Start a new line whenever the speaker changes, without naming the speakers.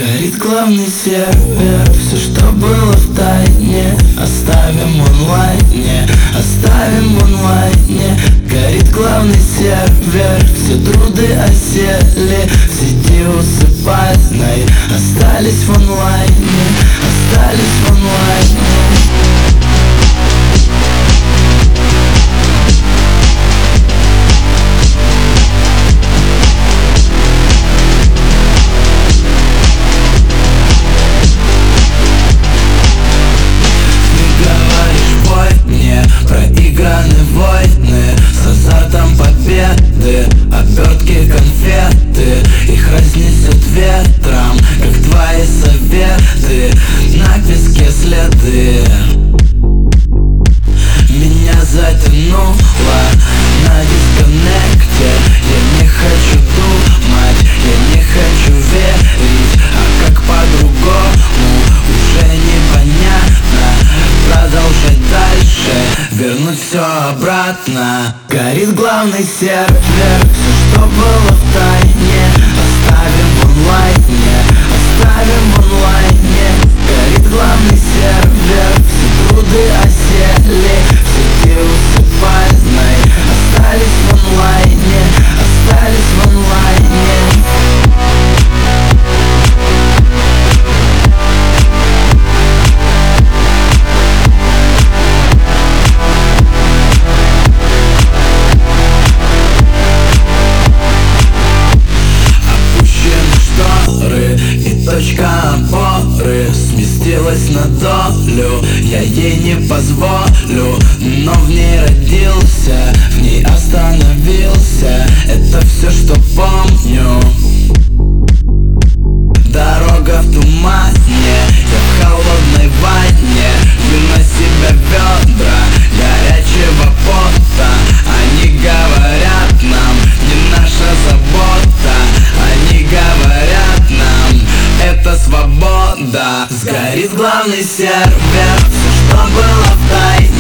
Горит главный сервер, все, что было в тайне, оставим в онлайне, оставим в онлайне. Горит главный сервер, все труды осели в сети усыпальной, остались в онлайне, остались в онлайне. Проиграны войны с азартом победы, обертки конфеты, их разнесет ветром, как твои советы, на песке следы. Меня затянуло на дисконнекте, я не хочу думать, я не хочу верить, а как по-другому уже непонятно. Продолжать дальше, вернуть все обратно. Горит главный сервер, все, что было в тайне, оставим в онлайне, оставим в онлайне. Горит главный сервер, все труды осели в сети усыпальной, остались в онлайне, остались в онлайне. И точка опоры сместилась на долю, я ей не позволю, но в ней родился, в ней остановился. Это все, что помню. Дорога в тумане, я в холодной ванне, лью на себя ведра горячего пота. Они говорят нам, не наша забота, они говорят нам, это свобода. Сгорит главный сервер, все, что было в тайне,